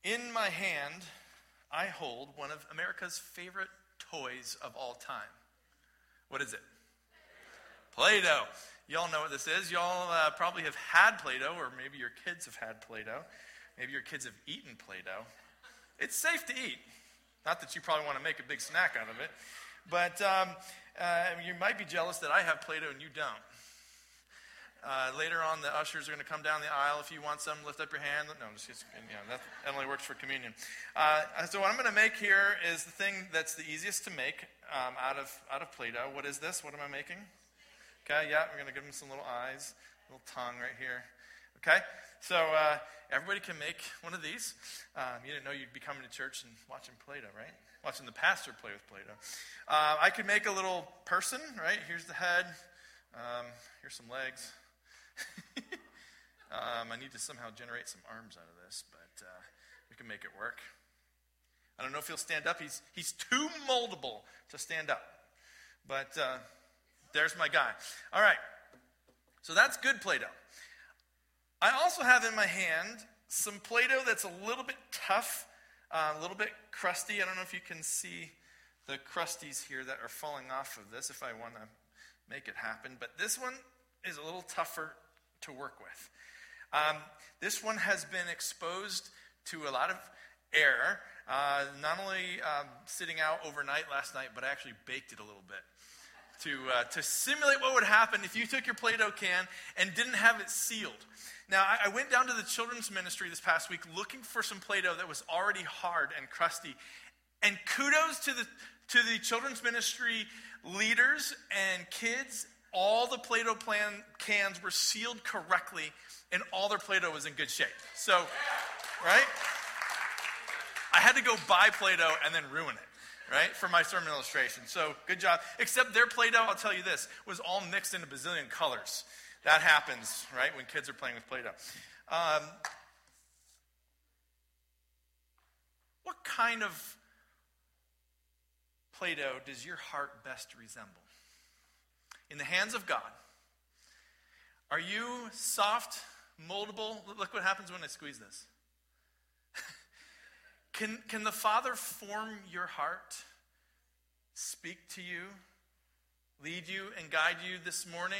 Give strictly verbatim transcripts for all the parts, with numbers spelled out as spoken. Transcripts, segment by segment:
In my hand, I hold one of America's favorite toys of all time. What is it? Play-Doh. Y'all know what this is. Y'all uh, probably have had Play-Doh, or maybe your kids have had Play-Doh. Maybe your kids have eaten Play-Doh. It's safe to eat. Not that you probably want to make a big snack out of it. But um, uh, you might be jealous that I have Play-Doh and you don't. Uh, later on, the ushers are going to come down the aisle. If you want some, lift up your hand. No, just, just you know, that, that only works for communion. Uh, so what I'm going to make here is the thing that's the easiest to make um, out of out of Play-Doh. What is this? What am I making? Okay, yeah, we're going to give them some little eyes, little tongue right here. Okay, so uh, everybody can make one of these. Um, you didn't know you'd be coming to church and watching Play-Doh, right? Watching the pastor play with Play-Doh. Uh, I could make a little person, right? Here's the head. Um, here's some legs. um, I need to somehow generate some arms out of this, but uh, we can make it work. I don't know if he'll stand up. He's he's too moldable to stand up. But uh, there's my guy. All right. So that's good Play-Doh. I also have in my hand some Play-Doh that's a little bit tough, uh, a little bit crusty. I don't know if you can see the crusties here that are falling off of this if I want to make it happen. But this one is a little tougher to work with. Um, this one has been exposed to a lot of air, uh, not only um, sitting out overnight last night, but I actually baked it a little bit to uh, to simulate what would happen if you took your Play-Doh can and didn't have it sealed. Now, I, I went down to the children's ministry this past week looking for some Play-Doh that was already hard and crusty, and kudos to the to the children's ministry leaders and kids. All the Play-Doh plan cans were sealed correctly, and all their Play-Doh was in good shape. So, right? I had to go buy Play-Doh and then ruin it, right, for my sermon illustration. So, good job. Except their Play-Doh, I'll tell you this, was all mixed into bazillion colors. That happens, right, when kids are playing with Play-Doh. Um, what kind of Play-Doh does your heart best resemble? In the hands of God, are you soft, moldable? Look what happens when I squeeze this. can, can the Father form your heart, speak to you, lead you and guide you this morning?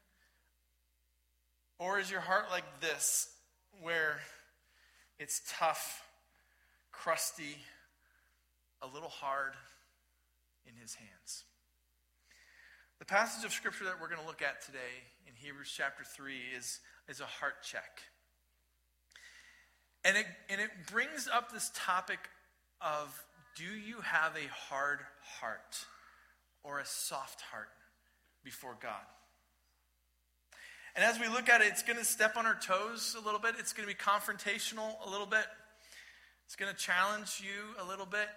Or is your heart like this, where it's tough, crusty, a little hard in his hands? The passage of Scripture that we're going to look at today in Hebrews chapter three is, is a heart check. And it, and it brings up this topic of, do you have a hard heart or a soft heart before God? And as we look at it, it's going to step on our toes a little bit. It's going to be confrontational a little bit. It's going to challenge you a little bit.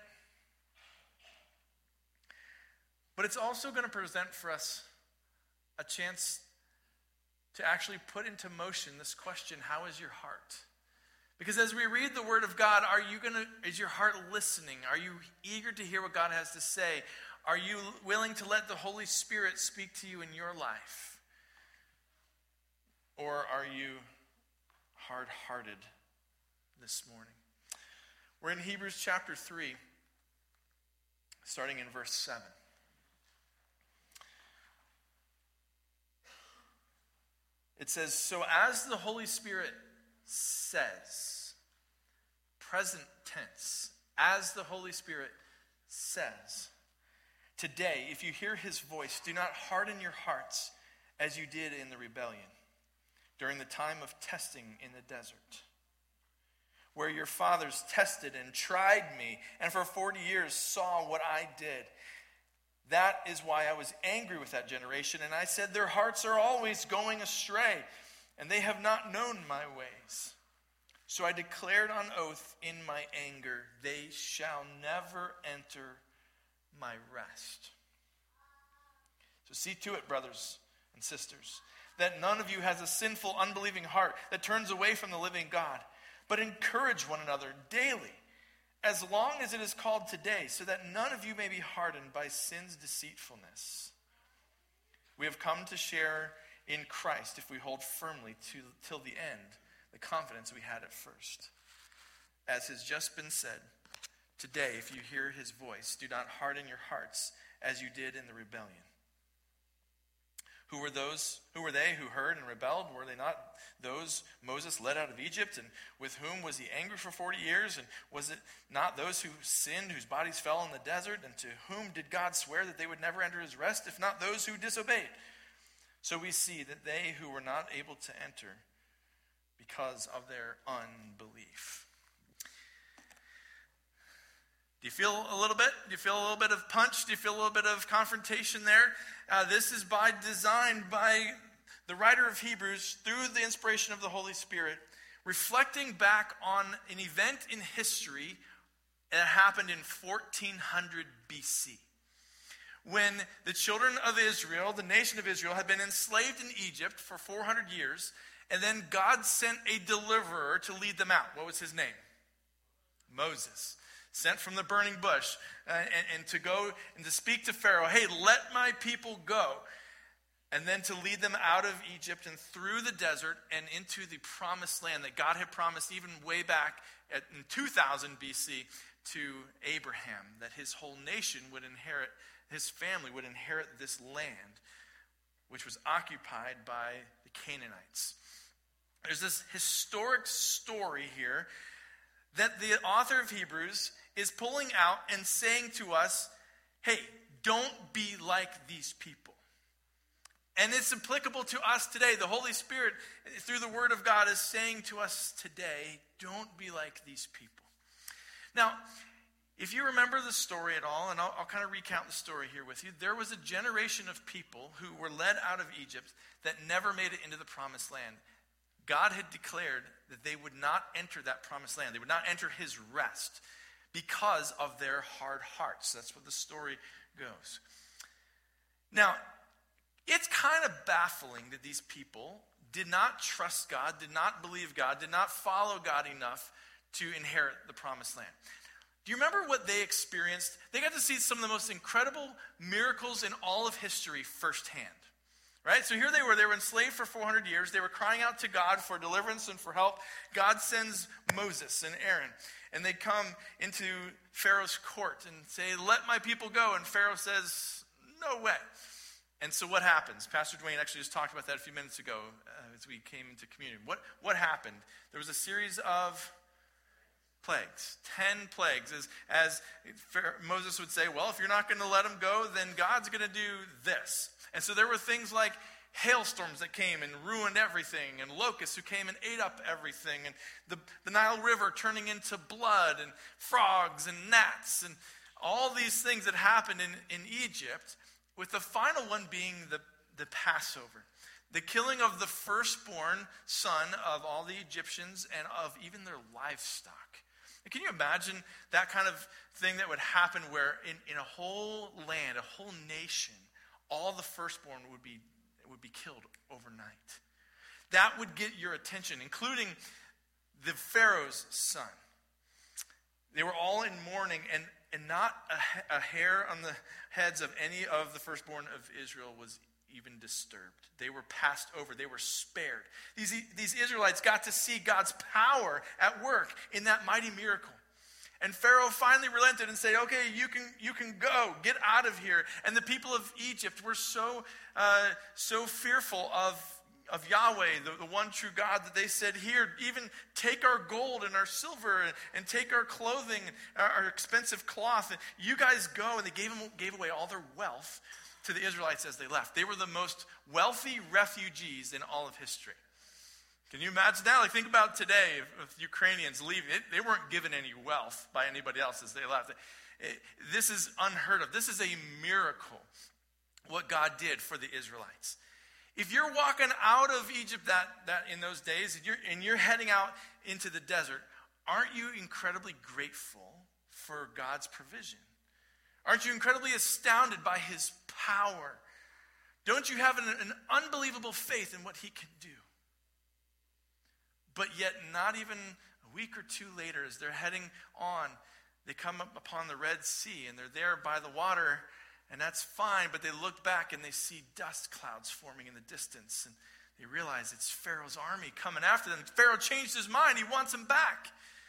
But it's also going to present for us a chance to actually put into motion this question, how is your heart? Because as we read the Word of God, are you going to, is your heart listening? Are you eager to hear what God has to say? Are you willing to let the Holy Spirit speak to you in your life? Or are you hard-hearted this morning? We're in Hebrews chapter three, starting in verse seven. It says, so as the Holy Spirit says, present tense, as the Holy Spirit says, today, if you hear his voice, do not harden your hearts as you did in the rebellion, during the time of testing in the desert, where your fathers tested and tried me, and for forty years saw what I did. That is why I was angry with that generation, and I said, their hearts are always going astray, and they have not known my ways. So I declared on oath in my anger, they shall never enter my rest. So see to it, brothers and sisters, that none of you has a sinful, unbelieving heart that turns away from the living God, but encourage one another daily, as long as it is called today, so that none of you may be hardened by sin's deceitfulness. We have come to share in Christ if we hold firmly to, till the end the confidence we had at first. as has just been said, today, if you hear his voice, do not harden your hearts as you did in the rebellion. Who were those? Who were they who heard and rebelled? Were they not those Moses led out of Egypt? And with whom was he angry for forty years? And was it not those who sinned, whose bodies fell in the desert? And to whom did God swear that they would never enter his rest, if not those who disobeyed? So we see that they who were not able to enter because of their unbelief. Do you feel a little bit? Do you feel a little bit of punch? Do you feel a little bit of confrontation there? Uh, this is by design by the writer of Hebrews through the inspiration of the Holy Spirit, reflecting back on an event in history that happened in fourteen hundred B C. When the children of Israel, the nation of Israel, had been enslaved in Egypt for four hundred years, and then God sent a deliverer to lead them out. What was his name? Moses. Sent from the burning bush uh, and, and to go and to speak to Pharaoh, hey, let my people go. And then to lead them out of Egypt and through the desert and into the promised land that God had promised even way back at, in two thousand B C to Abraham, that his whole nation would inherit, his family would inherit this land, which was occupied by the Canaanites. There's this historic story here that the author of Hebrews is pulling out and saying to us, hey, don't be like these people. And it's applicable to us today. The Holy Spirit, through the Word of God, is saying to us today, don't be like these people. Now, if you remember the story at all, and I'll, I'll kind of recount the story here with you, there was a generation of people who were led out of Egypt that never made it into the promised land. God had declared that they would not enter that promised land. They would not enter his rest because of their hard hearts. That's what the story goes. Now, it's kind of baffling that these people did not trust God, did not believe God, did not follow God enough to inherit the promised land. Do you remember what they experienced? They got to see some of the most incredible miracles in all of history firsthand. Right? So here they were. They were enslaved for four hundred years. They were crying out to God for deliverance and for help. God sends Moses and Aaron. And they come into Pharaoh's court and say, let my people go. And Pharaoh says, no way. And so what happens? Pastor Dwayne actually just talked about that a few minutes ago uh, as we came into communion. What, what happened? There was a series of plagues. Ten plagues. As, as Moses would say, well, if you're not going to let them go, then God's going to do this. And so there were things like hailstorms that came and ruined everything, and locusts who came and ate up everything, and the, the Nile River turning into blood, and frogs and gnats, and all these things that happened in, in Egypt, with the final one being the, the Passover. The killing of the firstborn son of all the Egyptians and of even their livestock. And can you imagine that kind of thing that would happen where in, in a whole land, a whole nation, all the firstborn would be would be killed overnight? That would get your attention, including the Pharaoh's son. They were all in mourning, and, and not a, a hair on the heads of any of the firstborn of Israel was even disturbed. They were passed over. They were spared. These, these Israelites got to see God's power at work in that mighty miracle. And Pharaoh finally relented and said, okay, you can you can go. Get out of here. And the people of Egypt were so uh, so fearful of, of Yahweh, the, the one true God, that they said, here, even take our gold and our silver and, and take our clothing, our, our expensive cloth. And you guys go. And they gave, them, gave away all their wealth to the Israelites as they left. They were the most wealthy refugees in all of history. Can you imagine that? Like, think about today, if, if Ukrainians leave, it, they weren't given any wealth by anybody else as they left. It, it, this is unheard of. This is a miracle, what God did for the Israelites. If you're walking out of Egypt that, that in those days, and you're, and you're heading out into the desert, aren't you incredibly grateful for God's provision? Aren't you incredibly astounded by his power? Don't you have an, an unbelievable faith in what he can do? But yet, not even a week or two later, as they're heading on, they come up upon the Red Sea, and they're there by the water, and that's fine, but they look back and they see dust clouds forming in the distance, and they realize it's Pharaoh's army coming after them. Pharaoh changed his mind. He wants them back.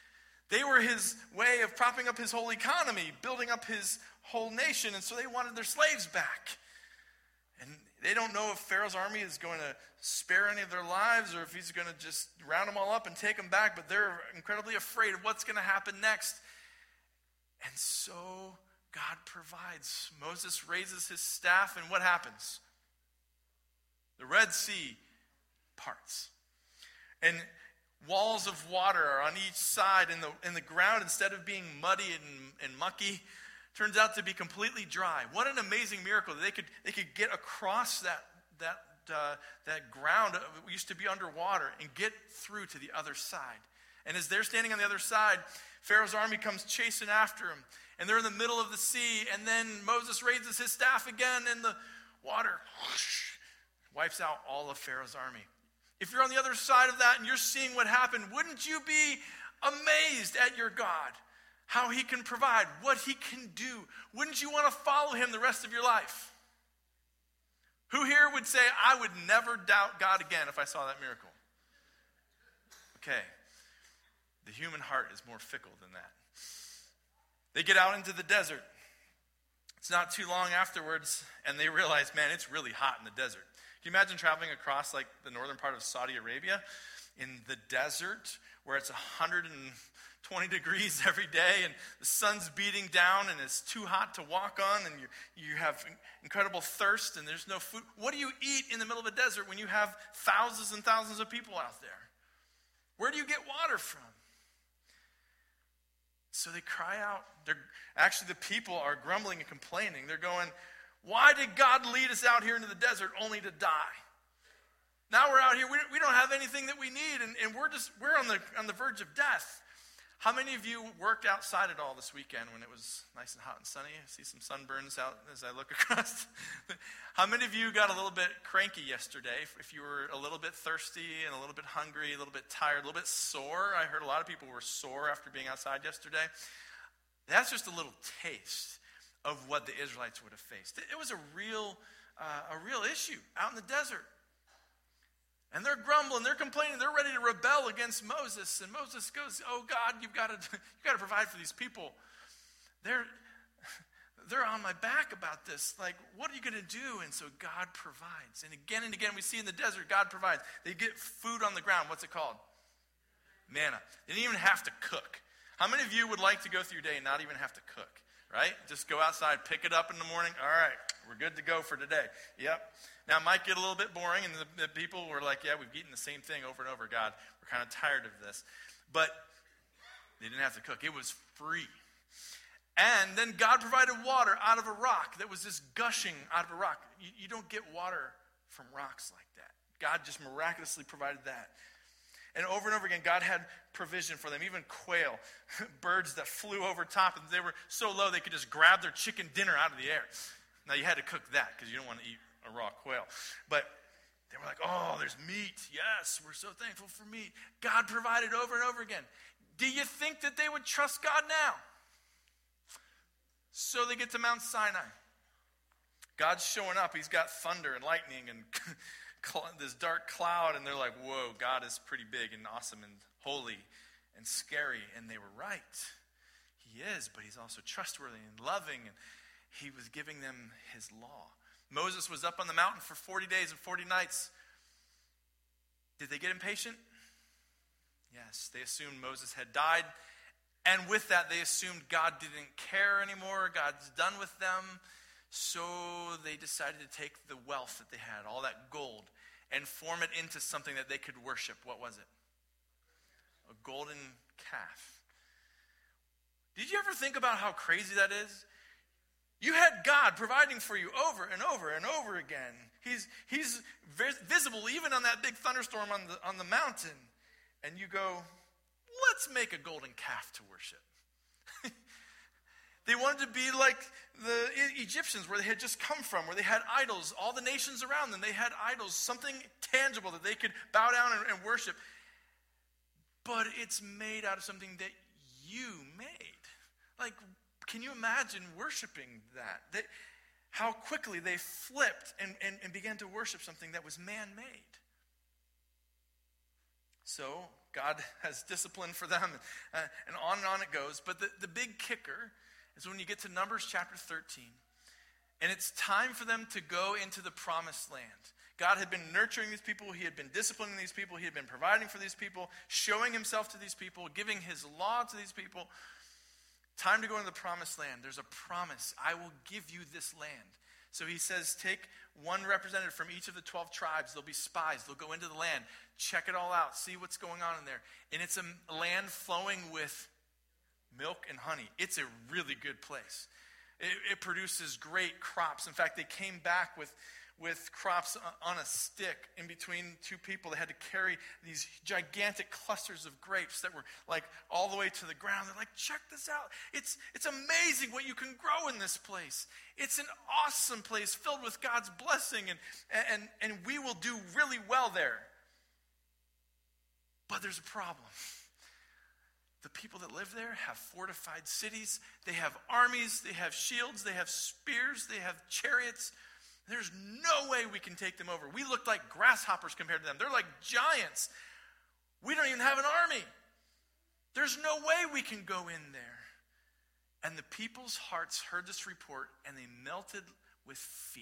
They were his way of propping up his whole economy, building up his whole nation, and so they wanted their slaves back. And they don't know if Pharaoh's army is going to spare any of their lives or if he's going to just round them all up and take them back, but they're incredibly afraid of what's going to happen next. And so God provides. Moses raises his staff, and what happens? The Red Sea parts. And walls of water are on each side, and the, and the ground, instead of being muddy and, and mucky, turns out to be completely dry. What an amazing miracle that they could they could get across that that uh, that ground that used to be underwater and get through to the other side. And as they're standing on the other side, Pharaoh's army comes chasing after them, and they're in the middle of the sea. And then Moses raises his staff again, and the water whoosh, wipes out all of Pharaoh's army. If you're on the other side of that and you're seeing what happened, wouldn't you be amazed at your God? How he can provide, what he can do. Wouldn't you want to follow him the rest of your life? Who here would say, I would never doubt God again if I saw that miracle? Okay. The human heart is more fickle than that. They get out into the desert. It's not too long afterwards, and they realize, man, it's really hot in the desert. Can you imagine traveling across like the northern part of Saudi Arabia in the desert where it's one hundred twenty degrees every day and the sun's beating down and it's too hot to walk on and you you have incredible thirst and there's no food? What do you eat in the middle of a desert when you have thousands and thousands of people out there? Where do you get water from? So they cry out. They're actually, the people are grumbling and complaining. They're going, why did God lead us out here into the desert only to die? Now we're out here, we, we don't have anything that we need, and, and we're just we're on the on the verge of death. How many of you worked outside at all this weekend when it was nice and hot and sunny? I see some sunburns out as I look across. How many of you got a little bit cranky yesterday? If you were a little bit thirsty and a little bit hungry, a little bit tired, a little bit sore. I heard a lot of people were sore after being outside yesterday. That's just a little taste of what the Israelites would have faced. It was a real, uh, a real issue out in the desert. And they're grumbling, they're complaining, they're ready to rebel against Moses. And Moses goes, oh God, you've got to, you've got to provide for these people. They're, they're on my back about this. Like, what are you going to do? And so God provides. And again and again we see in the desert, God provides. They get food on the ground. What's it called? Manna. They didn't even have to cook. How many of you would like to go through your day and not even have to cook? Right? Just go outside, pick it up in the morning. All right, we're good to go for today. Yep. Now, it might get a little bit boring, and the, the people were like, yeah, we've eaten the same thing over and over, God. We're kind of tired of this. But they didn't have to cook. It was free. And then God provided water out of a rock that was just gushing out of a rock. You, you don't get water from rocks like that. God just miraculously provided that. And over and over again, God had provision for them, even quail, birds that flew over top, and they were so low they could just grab their chicken dinner out of the air. Now, you had to cook that because you don't want to eat a raw quail. But they were like, oh, there's meat. Yes, we're so thankful for meat. God provided over and over again. Do you think that they would trust God now? So they get to Mount Sinai. God's showing up. He's got thunder and lightning and this dark cloud, and they're like, whoa, God is pretty big and awesome and holy and scary. And they were right. He is, but he's also trustworthy and loving, and he was giving them his law. Moses was up on the mountain for forty days and forty nights. Did they get impatient? Yes, they assumed Moses had died, and with that they assumed God didn't care anymore. God's done with them. So they decided to take the wealth that they had, all that gold, and form it into something that they could worship. What was it? A golden calf. Did you ever think about how crazy that is? You had God providing for you over and over and over again. He's, he's visible even on that big thunderstorm on the, on the mountain. And you go, let's make a golden calf to worship. They wanted to be like the Egyptians, where they had just come from, where they had idols. All the nations around them, they had idols, something tangible that they could bow down and, and worship. But it's made out of something that you made. Like, can you imagine worshiping that? They, how quickly they flipped and, and, and began to worship something that was man-made. So God has discipline for them, uh, and on and on it goes. But the, the big kicker is when you get to Numbers chapter thirteen, and it's time for them to go into the promised land. God had been nurturing these people. He had been disciplining these people. He had been providing for these people, showing himself to these people, giving his law to these people. Time to go into the promised land. There's a promise. I will give you this land. So he says, take one representative from each of the twelve tribes. They'll be spies. They'll go into the land, check it all out, see what's going on in there. And it's a land flowing with milk and honey. It's a really good place. It, it produces great crops. In fact, they came back with, with crops on a stick in between two people. They had to carry these gigantic clusters of grapes that were like all the way to the ground. They're like, check this out. It's, it's amazing what you can grow in this place. It's an awesome place filled with God's blessing, and, and, and we will do really well there. But there's a problem. The people that live there have fortified cities. They have armies. They have shields. They have spears. They have chariots. There's no way we can take them over. We look like grasshoppers compared to them. They're like giants. We don't even have an army. There's no way we can go in there. And the people's hearts heard this report, and they melted with fear.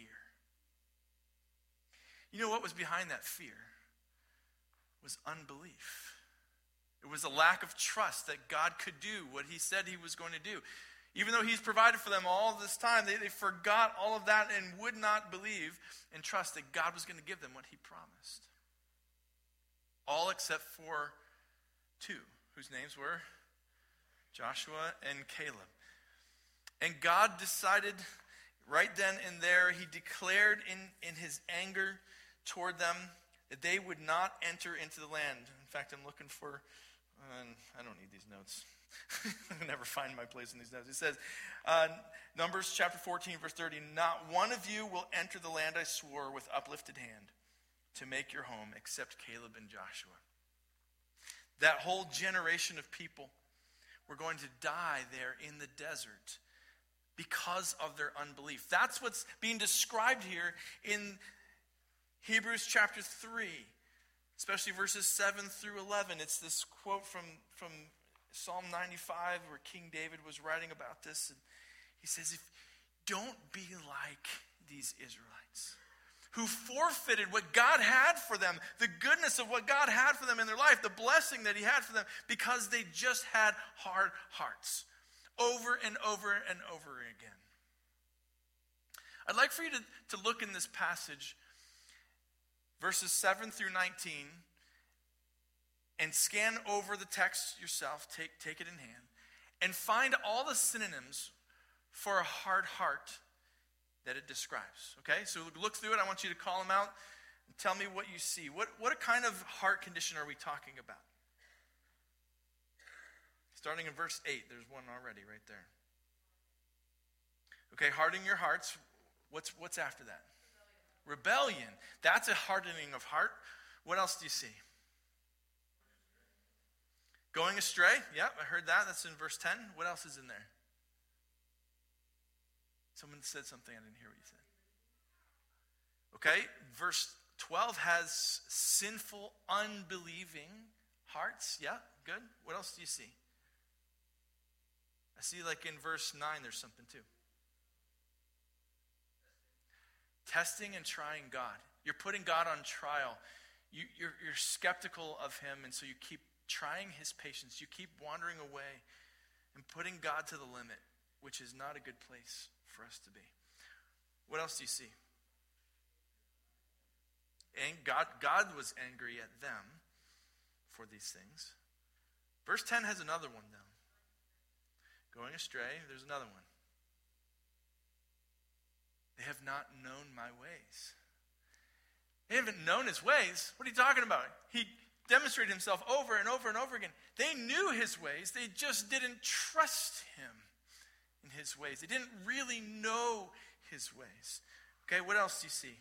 You know what was behind that fear? It was unbelief. It was a lack of trust that God could do what he said he was going to do. Even though he's provided for them all this time, they, they forgot all of that and would not believe and trust that God was going to give them what he promised. All except for two, whose names were Joshua and Caleb. And God decided right then and there, he declared in, in his anger toward them that they would not enter into the land. In fact, I'm looking for, uh, I don't need these notes. I never find my place in these notes. It says, uh, Numbers chapter fourteen, verse thirty, not one of you will enter the land I swore with uplifted hand to make your home, except Caleb and Joshua. That whole generation of people were going to die there in the desert because of their unbelief. That's what's being described here in Hebrews chapter three, especially verses seven through eleven. It's this quote from, from Psalm ninety-five where King David was writing about this. And he says, "If don't be like these Israelites who forfeited what God had for them, the goodness of what God had for them in their life, the blessing that he had for them, because they just had hard hearts over and over and over again." I'd like for you to, to look in this passage, verses seven through nineteen, and scan over the text yourself, take, take it in hand, and find all the synonyms for a hard heart that it describes. Okay, so look through it. I want you to call them out and tell me what you see. What, what kind of heart condition are we talking about? Starting in verse eight, there's one already right there. Okay, hardening your hearts. What's, what's after that? Rebellion. Rebellion. That's a hardening of heart. What else do you see? Going astray. Yep, I heard that. That's in verse ten. What else is in there? Someone said something. I didn't hear what you said. Okay, verse twelve has sinful, unbelieving hearts. Yeah, good. What else do you see? I see like in verse nine there's something too. Testing and trying God. You're putting God on trial. You, you're, you're skeptical of him, and so you keep trying his patience. You keep wandering away and putting God to the limit, which is not a good place for us to be. What else do you see? And God, God was angry at them for these things. Verse ten has another one though. Going astray, there's another one. They have not known my ways. They haven't known his ways. What are you talking about? He demonstrated himself over and over and over again. They knew his ways. They just didn't trust him in his ways. They didn't really know his ways. Okay, what else do you see?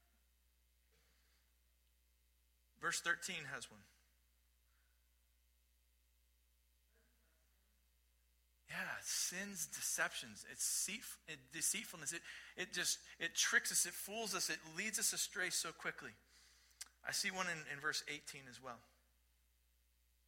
Verse thirteen has one. Yeah, sins, deceptions, it's deceitfulness. It, it just, it tricks us, it fools us, it leads us astray so quickly. I see one in, in verse eighteen as well.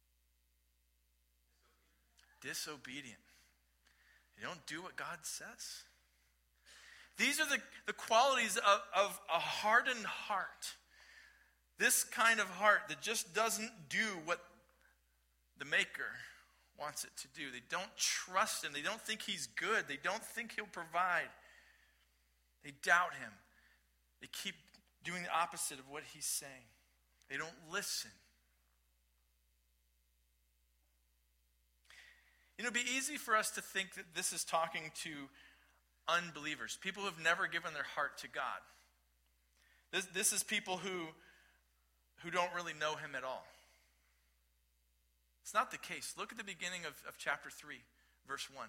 disobedient. They don't do what God says. These are the, the qualities of, of a hardened heart. This kind of heart that just doesn't do what the Maker wants it to do. They don't trust him. They don't think he's good. They don't think he'll provide. They doubt him. They keep doing the opposite of what he's saying. They don't listen. You know, it'd be easy for us to think that this is talking to unbelievers, people who have never given their heart to God. This, this is people who, who don't really know him at all. It's not the case. Look at the beginning of, of chapter three, verse one.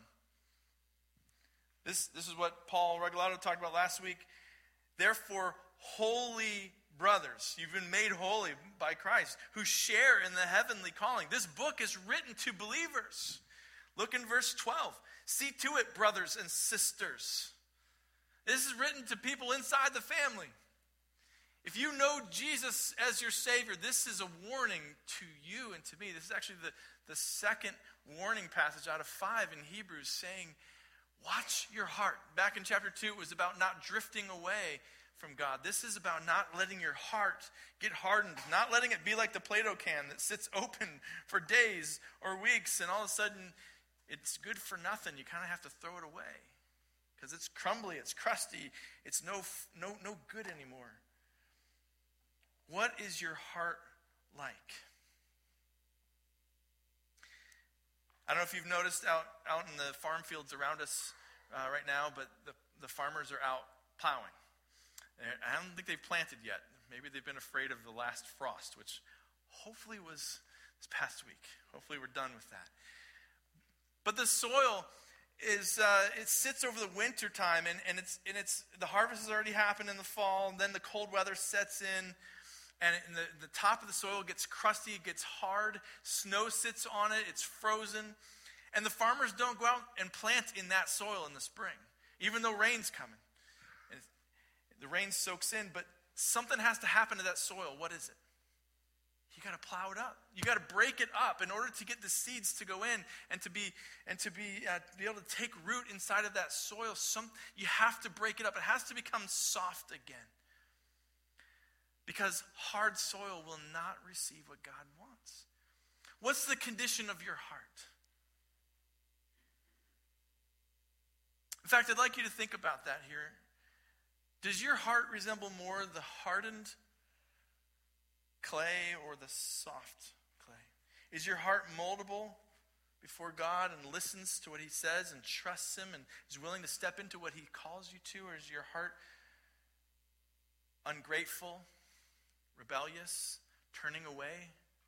This, this is what Paul Regalado talked about last week. Therefore, holy brothers, you've been made holy by Christ, who share in the heavenly calling. This book is written to believers. Look in verse twelve. See to it, brothers and sisters. This is written to people inside the family. If you know Jesus as your Savior, this is a warning to you and to me. This is actually the, the second warning passage out of five in Hebrews saying, watch your heart. Back in chapter two, it was about not drifting away from God. This is about not letting your heart get hardened, not letting it be like the Play-Doh can that sits open for days or weeks, and all of a sudden it's good for nothing. You kind of have to throw it away because it's crumbly, it's crusty, it's no, no, no good anymore. What is your heart like? I don't know if you've noticed out, out in the farm fields around us uh, right now, but the, the farmers are out plowing. And I don't think they've planted yet. Maybe they've been afraid of the last frost, which hopefully was this past week. Hopefully we're done with that. But the soil is uh, it sits over the winter time, and, and it's and it's the harvest has already happened in the fall, and then the cold weather sets in. And the, the top of the soil gets crusty, it gets hard, snow sits on it, it's frozen. And the farmers don't go out and plant in that soil in the spring, even though rain's coming. And the rain soaks in, but something has to happen to that soil. What is it? You got to plow it up. You got to break it up in order to get the seeds to go in and to be and to be uh, to be able to take root inside of that soil. Some you have to break it up. It has to become soft again. Because hard soil will not receive what God wants. What's the condition of your heart? In fact, I'd like you to think about that here. Does your heart resemble more the hardened clay or the soft clay? Is your heart moldable before God and listens to what he says and trusts him and is willing to step into what he calls you to? Or is your heart ungrateful, rebellious, turning away?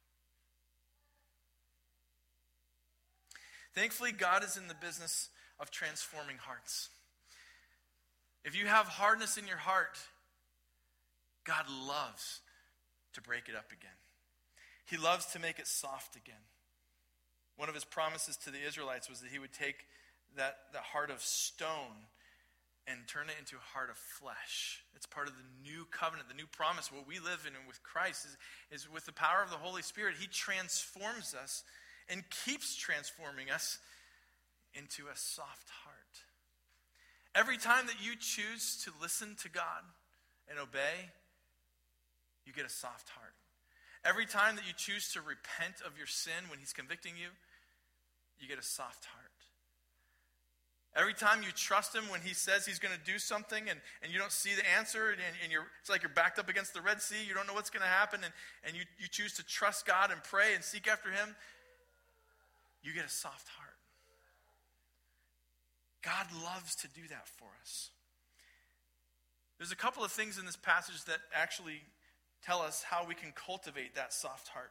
Thankfully, God is in the business of transforming hearts. If you have hardness in your heart, God loves to break it up again. He loves to make it soft again. One of his promises to the Israelites was that he would take that, that heart of stone and turn it into a heart of flesh. It's part of the new covenant, the new promise. What we live in with Christ is, is with the power of the Holy Spirit. He transforms us and keeps transforming us into a soft heart. Every time that you choose to listen to God and obey, you get a soft heart. Every time that you choose to repent of your sin when he's convicting you, you get a soft heart. Every time you trust him when he says he's going to do something and, and you don't see the answer and, and you're, it's like you're backed up against the Red Sea, you don't know what's going to happen, and, and you, you choose to trust God and pray and seek after him, you get a soft heart. God loves to do that for us. There's a couple of things in this passage that actually tell us how we can cultivate that soft heart.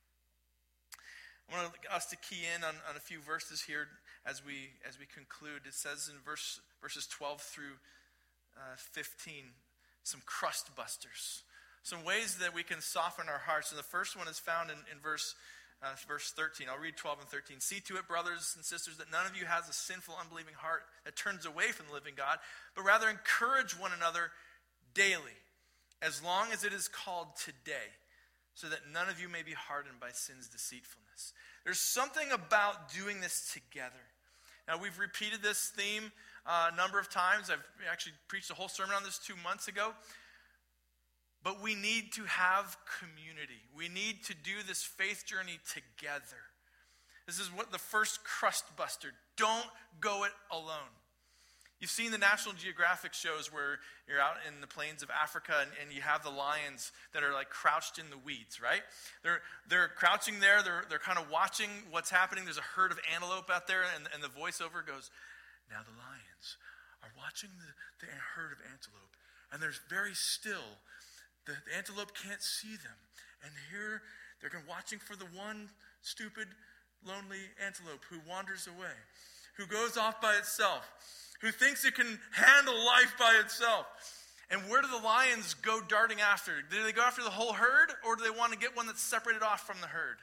I want us to key in on, on a few verses here as we as we conclude. It says in verse verses twelve through uh, fifteen, some crust busters, some ways that we can soften our hearts. And the first one is found in, in verse uh, verse thirteen. I'll read twelve and thirteen. See to it, brothers and sisters, that none of you has a sinful, unbelieving heart that turns away from the living God, but rather encourage one another daily, as long as it is called today, so that none of you may be hardened by sin's deceitfulness. There's something about doing this together. Now, we've repeated this theme uh, a number of times. I've actually preached a whole sermon on this two months ago. But we need to have community. We need to do this faith journey together. This is what the first crust buster. Don't go it alone. You've seen the National Geographic shows where you're out in the plains of Africa and, and you have the lions that are like crouched in the weeds, right? They're they're crouching there. They're they're kind of watching what's happening. There's a herd of antelope out there, and, and the voiceover goes, "Now the lions are watching the, the herd of antelope, and they're very still. The, the antelope can't see them. And here they're watching for the one stupid, lonely antelope who wanders away, who goes off by itself, who thinks it can handle life by itself." And where do the lions go darting after? Do they go after the whole herd, or do they want to get one that's separated off from the herd?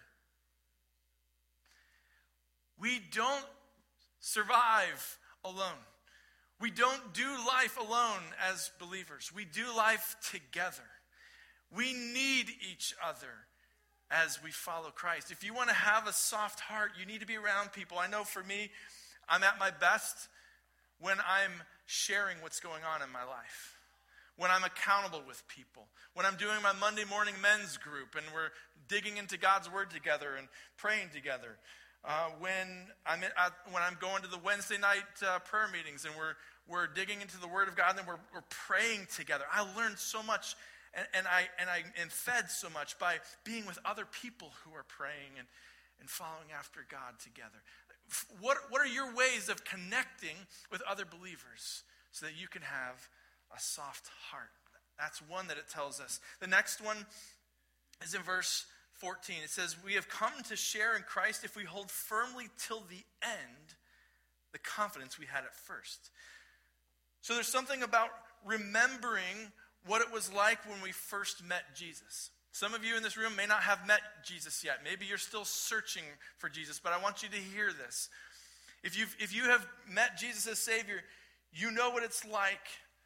We don't survive alone. We don't do life alone as believers. We do life together. We need each other as we follow Christ. If you want to have a soft heart, you need to be around people. I know for me, I'm at my best when I'm sharing what's going on in my life, when I'm accountable with people, when I'm doing my Monday morning men's group and we're digging into God's word together and praying together, uh, when I'm in, uh, when I'm going to the Wednesday night uh, prayer meetings and we're we're digging into the word of God and we're we're praying together. I learned so much. And, and I and I am fed so much by being with other people who are praying and, and following after God together. What, what are your ways of connecting with other believers so that you can have a soft heart? That's one that it tells us. The next one is in verse fourteen. It says, "We have come to share in Christ if we hold firmly till the end the confidence we had at first." So there's something about remembering what it was like when we first met Jesus. Some of you in this room may not have met Jesus yet. Maybe you're still searching for Jesus, but I want you to hear this. If you've, if you have met Jesus as Savior, you know what it's like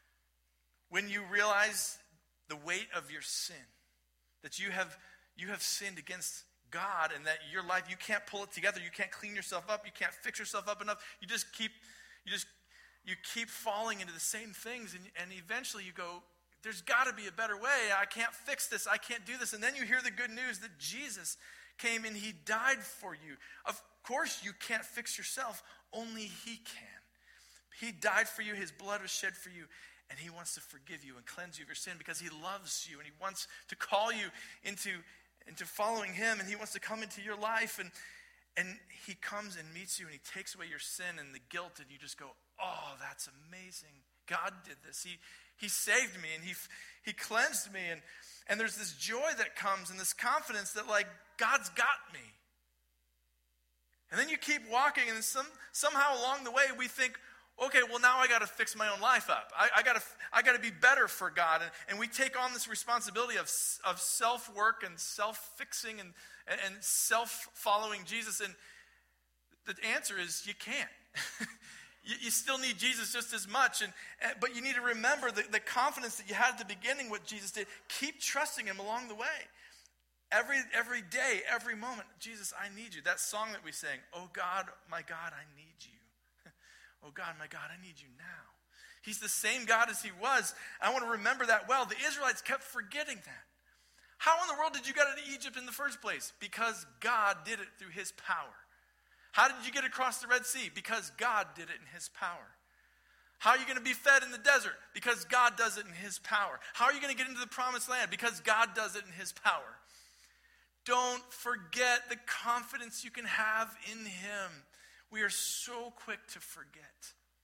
when you realize the weight of your sin. That you have, you have sinned against God and that your life, you can't pull it together. You can't clean yourself up. You can't fix yourself up enough. You just keep, you just, you keep falling into the same things, and, and eventually you go, there's got to be a better way. I can't fix this. I can't do this. And then you hear the good news that Jesus came and he died for you. Of course you can't fix yourself. Only he can. He died for you. His blood was shed for you. And he wants to forgive you and cleanse you of your sin because he loves you. And he wants to call you into, into following him. And he wants to come into your life. And, and he comes and meets you and he takes away your sin and the guilt. And you just go, oh, that's amazing. God did this. He He saved me and he he cleansed me. And, and there's this joy that comes and this confidence that like God's got me. And then you keep walking and some somehow along the way we think, okay, well now I got to fix my own life up. I, I got to I got to be better for God. And, and we take on this responsibility of, of self-work and self-fixing and, and, and self-following Jesus. And the answer is you can't. You, you still need Jesus just as much, and, and but you need to remember the, the confidence that you had at the beginning, what Jesus did. Keep trusting him along the way. Every every day, every moment, Jesus, I need you. That song that we sang, oh God, my God, I need you. Oh God, my God, I need you now. He's the same God as he was. I want to remember that well. The Israelites kept forgetting that. How in the world did you get into Egypt in the first place? Because God did it through his power. How did you get across the Red Sea? Because God did it in his power. How are you going to be fed in the desert? Because God does it in his power. How are you going to get into the promised land? Because God does it in his power. Don't forget the confidence you can have in him. We are so quick to forget.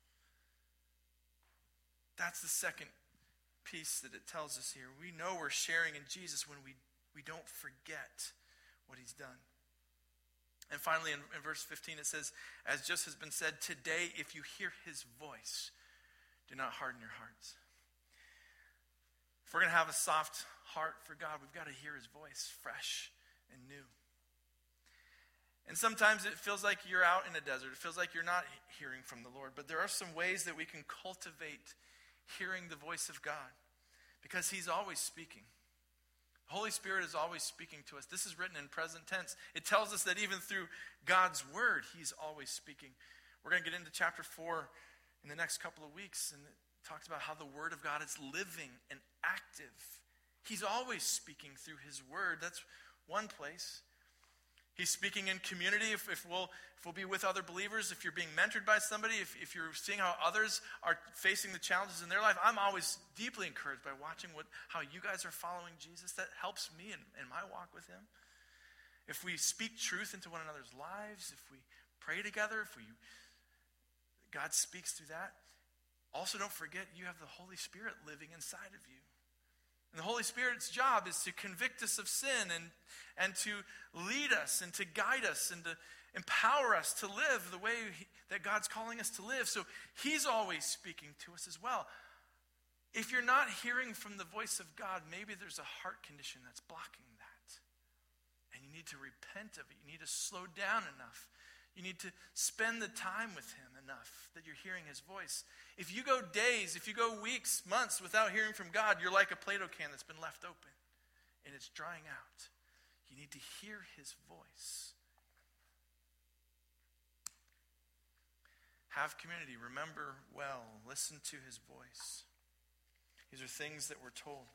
That's the second piece that it tells us here. We know we're sharing in Jesus when we, we don't forget what he's done. And finally, in, in verse fifteen, it says, as just has been said, today, if you hear his voice, do not harden your hearts. If we're going to have a soft heart for God, we've got to hear his voice fresh and new. And sometimes it feels like you're out in a desert. It feels like you're not hearing from the Lord. But there are some ways that we can cultivate hearing the voice of God because he's always speaking. The Holy Spirit is always speaking to us. This is written in present tense. It tells us that even through God's word, he's always speaking. We're going to get into chapter four in the next couple of weeks, and it talks about how the word of God is living and active. He's always speaking through his word. That's one place. He's speaking in community. If, if, we'll, if we'll be with other believers, if you're being mentored by somebody, if, if you're seeing how others are facing the challenges in their life, I'm always deeply encouraged by watching what, how you guys are following Jesus. That helps me in, in my walk with him. If we speak truth into one another's lives, if we pray together, if we God speaks through that. Also, don't forget you have the Holy Spirit living inside of you. And the Holy Spirit's job is to convict us of sin and, and to lead us and to guide us and to empower us to live the way he, that God's calling us to live. So he's always speaking to us as well. If you're not hearing from the voice of God, maybe there's a heart condition that's blocking that. And you need to repent of it. You need to slow down enough. You need to spend the time with him enough that you're hearing his voice. If you go days, if you go weeks, months without hearing from God, you're like a Play-Doh can that's been left open and it's drying out. You need to hear his voice. Have community. Remember well. Listen to his voice. These are things that we're told.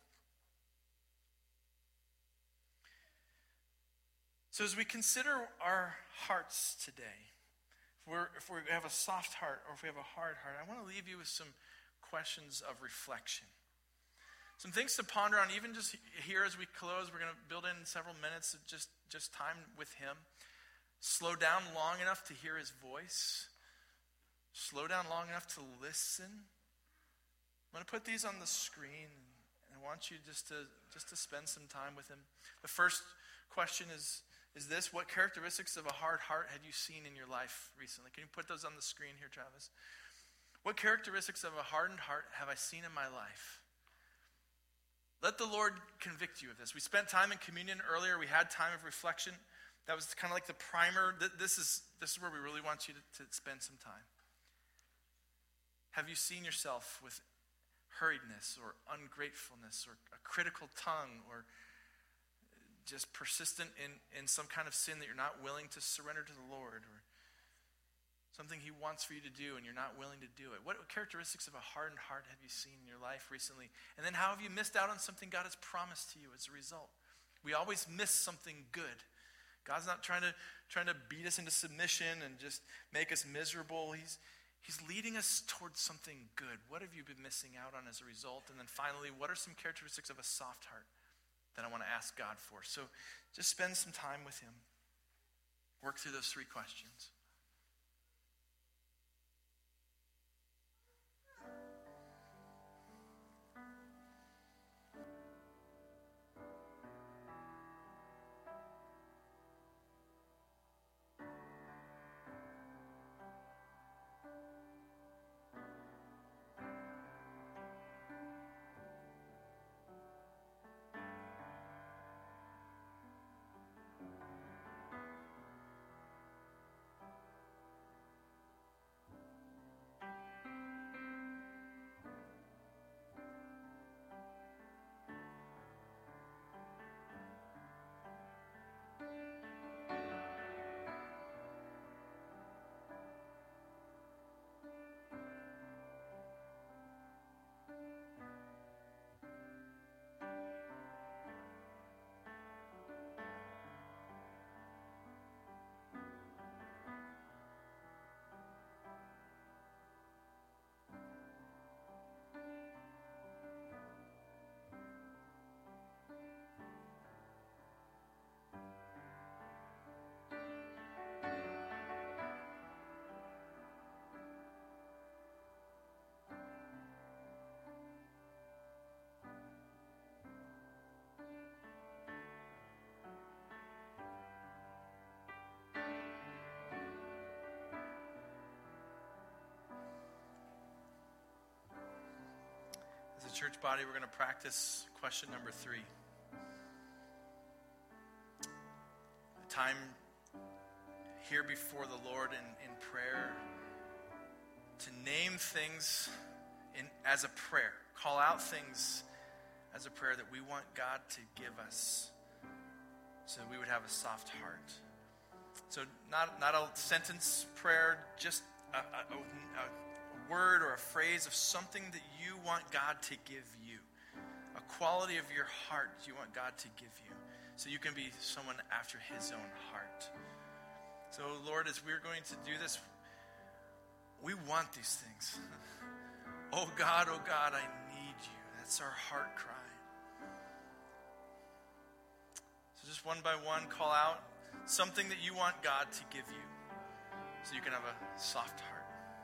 So as we consider our hearts today, if, we're, if we have a soft heart or if we have a hard heart, I want to leave you with some questions of reflection. Some things to ponder on, even just here as we close. We're going to build in several minutes of just, just time with him. Slow down long enough to hear his voice. Slow down long enough to listen. I'm going to put these on the screen, and I want you just to, just to spend some time with him. The first question is, is this: what characteristics of a hard heart have you seen in your life recently? Can you put those on the screen here, Travis? What characteristics of a hardened heart have I seen in my life? Let the Lord convict you of this. We spent time in communion earlier. We had time of reflection. That was kind of like the primer. This is, this is where we really want you to, to spend some time. Have you seen yourself with hurriedness or ungratefulness or a critical tongue or just persistent in, in some kind of sin that you're not willing to surrender to the Lord, or something he wants for you to do and you're not willing to do it? What characteristics of a hardened heart have you seen in your life recently? And then how have you missed out on something God has promised to you as a result? We always miss something good. God's not trying to trying to beat us into submission and just make us miserable. He's He's leading us towards something good. What have you been missing out on as a result? And then finally, what are some characteristics of a soft heart that I want to ask God for? So just spend some time with him. Work through those three questions. As a church body, we're going to practice question number three. A time here before the Lord in, in prayer to name things in, as a prayer. Call out things as a prayer that we want God to give us so that we would have a soft heart. So not, not a sentence prayer, just a, a, a, a word or a phrase of something that you want God to give you. A quality of your heart you want God to give you so you can be someone after his own heart. So Lord, as we're going to do this, we want these things. Oh God, oh God, I need you. That's our heart cry. So just one by one, call out something that you want God to give you so you can have a soft heart.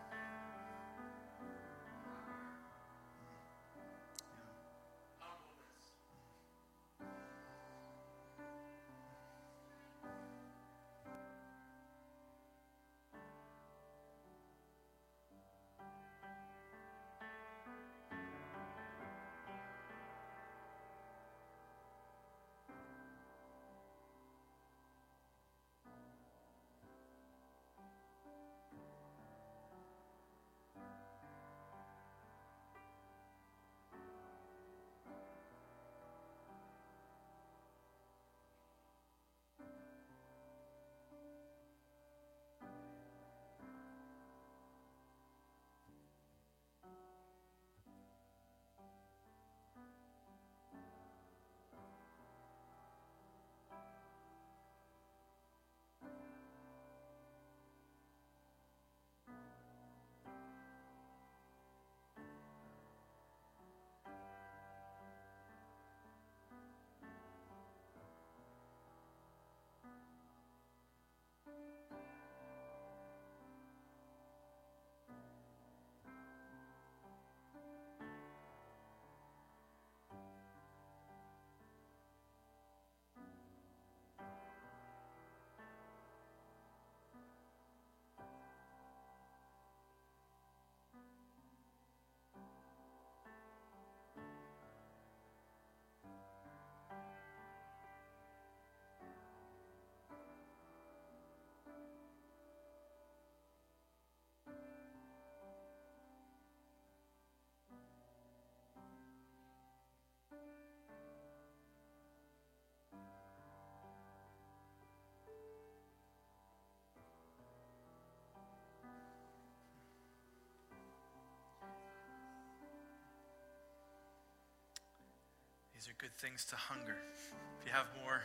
These are good things to hunger. If you have more,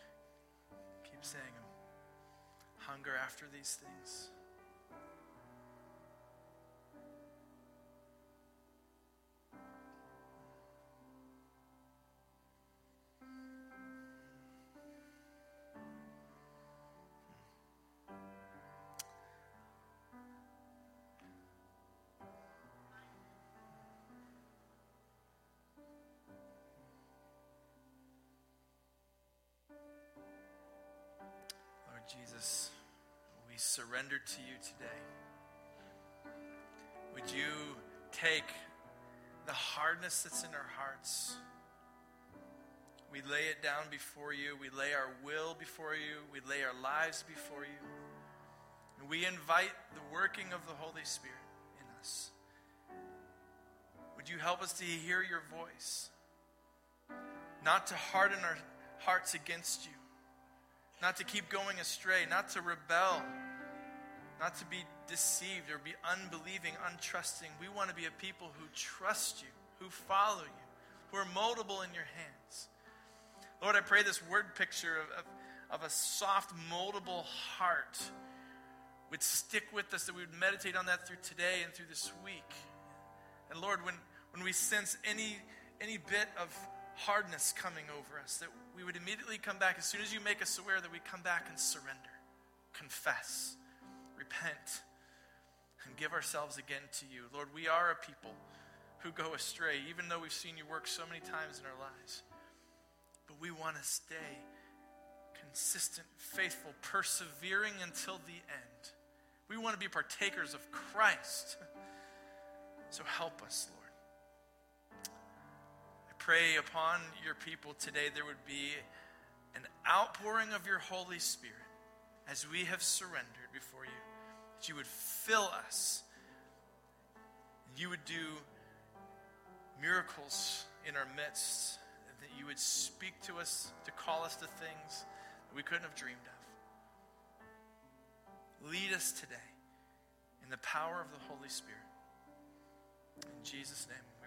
keep saying them. Hunger after these things. Jesus, we surrender to you today. Would you take the hardness that's in our hearts? We lay it down before you. We lay our will before you. We lay our lives before you. And we invite the working of the Holy Spirit in us. Would you help us to hear your voice? Not to harden our hearts against you. Not to keep going astray, not to rebel, not to be deceived or be unbelieving, untrusting. We want to be a people who trust you, who follow you, who are moldable in your hands. Lord, I pray this word picture of, of, of a soft, moldable heart would stick with us, that we would meditate on that through today and through this week. And Lord, when, when we sense any, any bit of hardness coming over us, that we would immediately come back, as soon as you make us aware, that we come back and surrender, confess, repent, and give ourselves again to you. Lord, we are a people who go astray, even though we've seen you work so many times in our lives. But we want to stay consistent, faithful, persevering until the end. We want to be partakers of Christ. So help us, Lord. Pray upon your people today there would be an outpouring of your Holy Spirit as we have surrendered before you, that you would fill us. You would do miracles in our midst, that you would speak to us, to call us to things that we couldn't have dreamed of. Lead us today in the power of the Holy Spirit. In Jesus' name we